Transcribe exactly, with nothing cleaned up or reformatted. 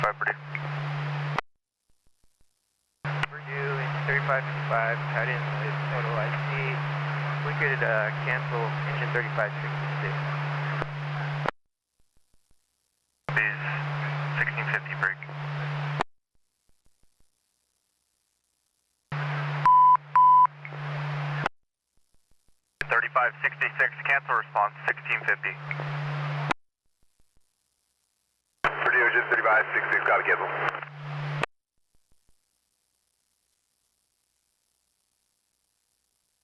five Purdue. Purdue, thirty-five fifty-five, tied in with Total I C. We could uh, cancel engine thirty-five sixty-six. Please, sixteen fifty break. thirty-five sixty-six, cancel response, sixteen fifty. Purdue, engine thirty-five sixty-six, got to cancel.